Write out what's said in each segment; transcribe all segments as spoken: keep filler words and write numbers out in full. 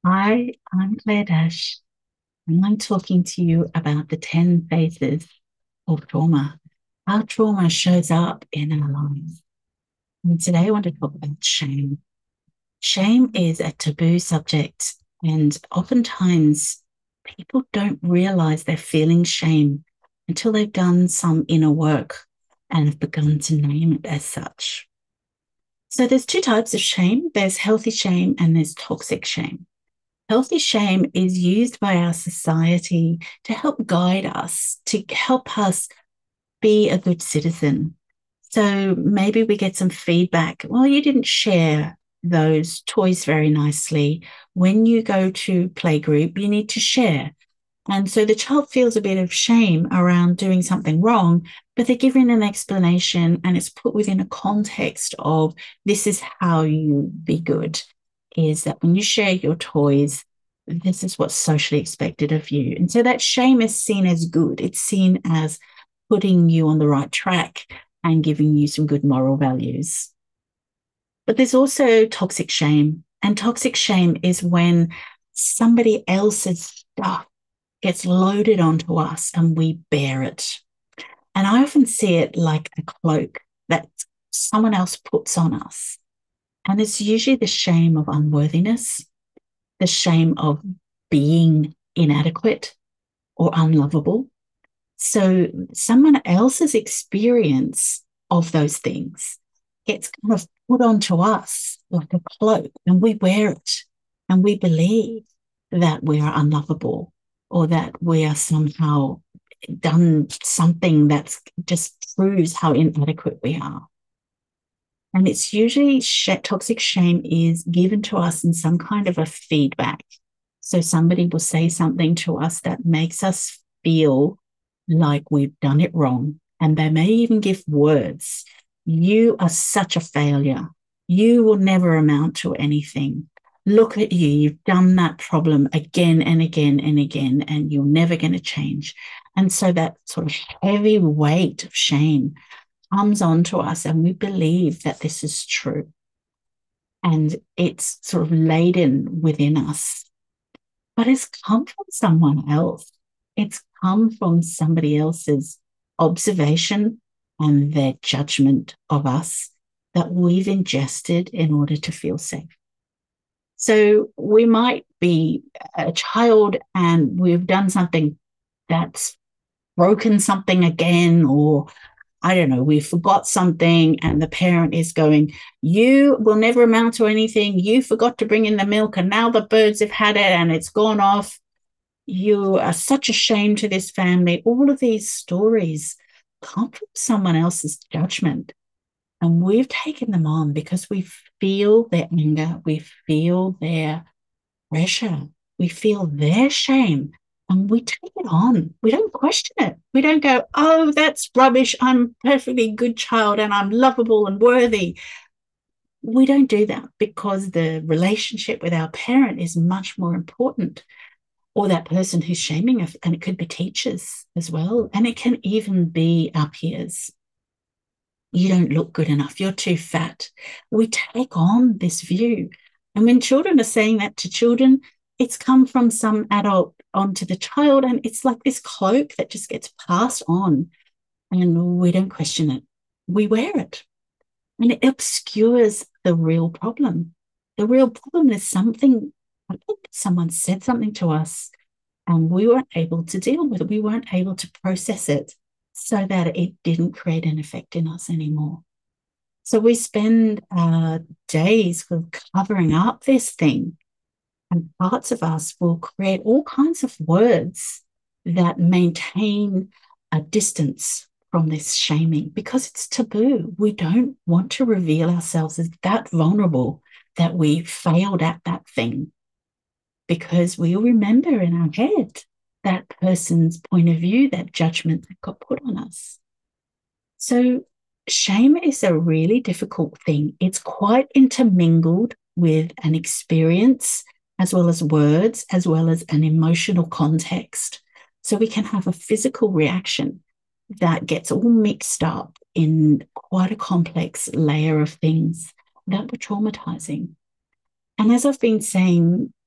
Hi, I'm Claire Dash, and I'm talking to you about the ten phases of trauma, how trauma shows up in our lives. And today I want to talk about shame. Shame is a taboo subject, and oftentimes people don't realize they're feeling shame until they've done some inner work and have begun to name it as such. So there's two types of shame. There's healthy shame and there's toxic shame. Healthy shame is used by our society to help guide us, to help us be a good citizen. So maybe we get some feedback. Well, you didn't share those toys very nicely. When you go to playgroup, you need to share. And so the child feels a bit of shame around doing something wrong, but they're given an explanation and it's put within a context of this is how you be good, is that when you share your toys, this is what's socially expected of you. And so that shame is seen as good. It's seen as putting you on the right track and giving you some good moral values. But there's also toxic shame. And toxic shame is when somebody else's stuff gets loaded onto us and we bear it. And I often see it like a cloak that someone else puts on us. And it's usually the shame of unworthiness, the shame of being inadequate or unlovable. So someone else's experience of those things gets kind of put onto us like a cloak, and we wear it and we believe that we are unlovable or that we are somehow done something that just proves how inadequate we are. And it's usually sh- toxic shame is given to us in some kind of a feedback. So somebody will say something to us that makes us feel like we've done it wrong. And they may even give words. You are such a failure. You will never amount to anything. Look at you. You've done that problem again and again and again, and you're never going to change. And so that sort of heavy weight of shame comes onto us, and we believe that this is true. And it's sort of laden within us, but it's come from someone else. It's come from somebody else's observation and their judgment of us that we've ingested in order to feel safe. So we might be a child and we've done something that's broken something again, or I don't know, we forgot something, and the parent is going, you will never amount to anything. You forgot to bring in the milk, and now the birds have had it and it's gone off. You are such a shame to this family. All of these stories come from someone else's judgment. And we've taken them on because we feel their anger, we feel their pressure, we feel their shame, and we take it on. We don't question it. We don't go, oh, that's rubbish. I'm a perfectly good child and I'm lovable and worthy. We don't do that because the relationship with our parent is much more important, or that person who's shaming us. And it could be teachers as well. And it can even be our peers. You don't look good enough. You're too fat. We take on this view. And when children are saying that to children, it's come from some adult onto the child. And it's like this cloak that just gets passed on. And we don't question it. We wear it. And it obscures the real problem. The real problem is something, I think someone said something to us and we weren't able to deal with it. We weren't able to process it so that it didn't create an effect in us anymore. So we spend uh, days covering up this thing, and parts of us will create all kinds of words that maintain a distance from this shaming because it's taboo. We don't want to reveal ourselves as that vulnerable that we failed at that thing, because we remember in our head that person's point of view, that judgment that got put on us. So, shame is a really difficult thing. It's quite intermingled with an experience, as well as words, as well as an emotional context. So, we can have a physical reaction that gets all mixed up in quite a complex layer of things that were traumatizing. And as I've been saying,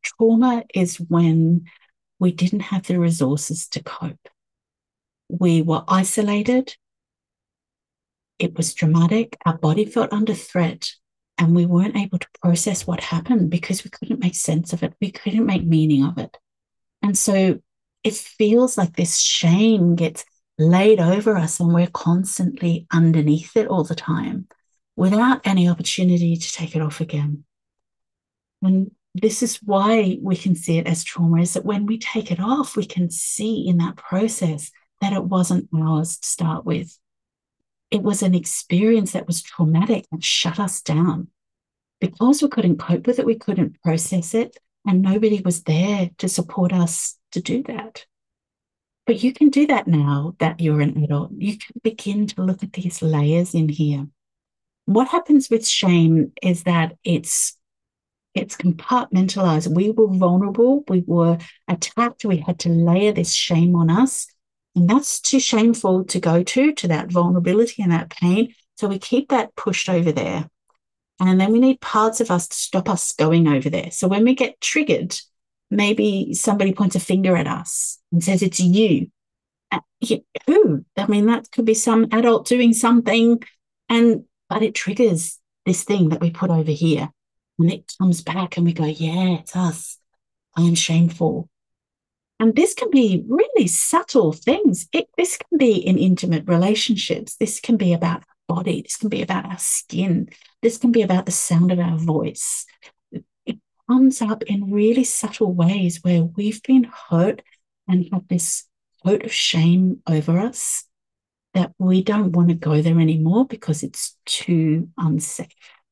trauma is when we didn't have the resources to cope. We were isolated. It was dramatic. Our body felt under threat, and we weren't able to process what happened because we couldn't make sense of it. We couldn't make meaning of it. And so it feels like this shame gets laid over us, and we're constantly underneath it all the time without any opportunity to take it off again. And this is why we can see it as trauma, is that when we take it off, we can see in that process that it wasn't ours to start with. It was an experience that was traumatic and shut us down. Because we couldn't cope with it, we couldn't process it, and nobody was there to support us to do that. But you can do that now that you're an adult. You can begin to look at these layers in here. What happens with shame is that it's it's compartmentalized. We were vulnerable, we were attacked, we had to layer this shame on us. And that's too shameful to go to, to that vulnerability and that pain. So we keep that pushed over there. And then we need parts of us to stop us going over there. So when we get triggered, maybe somebody points a finger at us and says, it's you. Uh, who? I mean, that could be some adult doing something, and but it triggers this thing that we put over here. And it comes back and we go, yeah, it's us. I'm shameful. And this can be really subtle things. It, this can be in intimate relationships. This can be about our body. This can be about our skin. This can be about the sound of our voice. It comes up in really subtle ways where we've been hurt and have this coat of shame over us that we don't want to go there anymore because it's too unsafe.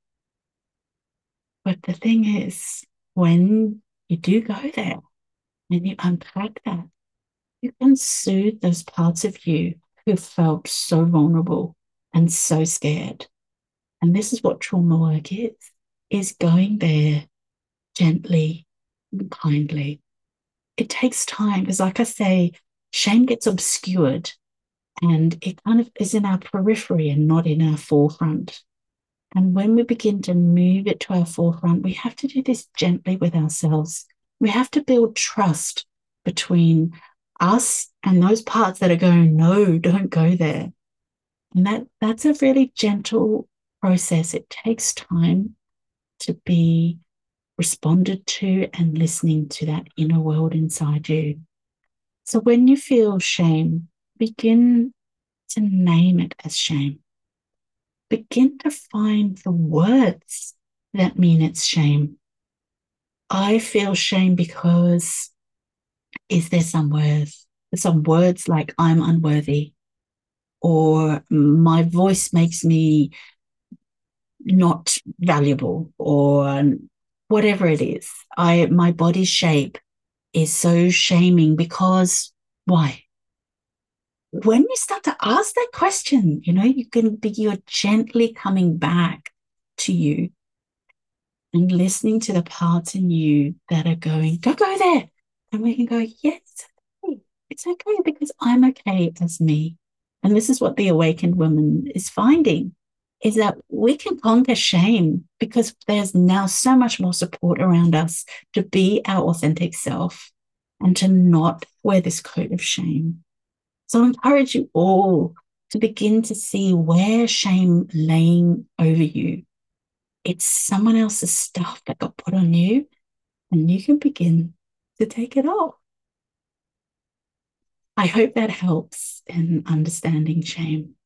But the thing is, when you do go there and you unpack that, you can soothe those parts of you who felt so vulnerable and so scared. And this is what trauma work is, is going there gently and kindly. It takes time because, like I say, shame gets obscured and it kind of is in our periphery and not in our forefront. And when we begin to move it to our forefront, we have to do this gently with ourselves. We have to build trust between us and those parts that are going, no, don't go there. And that, that's a really gentle process. It takes time to be responded to and listening to that inner world inside you. So when you feel shame, begin to name it as shame. Begin to find the words that mean it's shame. I feel shame because, is there some words, some words like I'm unworthy, or my voice makes me not valuable, or whatever it is. I my body shape is so shaming because why? When you start to ask that question, you know, you can be, you're gently coming back to you and listening to the parts in you that are going, don't go there. And we can go, yes, okay. It's okay because I'm okay as me. And this is what the awakened woman is finding, is that we can conquer shame because there's now so much more support around us to be our authentic self and to not wear this coat of shame. So I encourage you all to begin to see where shame laying over you. It's someone else's stuff that got put on you, and you can begin to take it off. I hope that helps in understanding shame.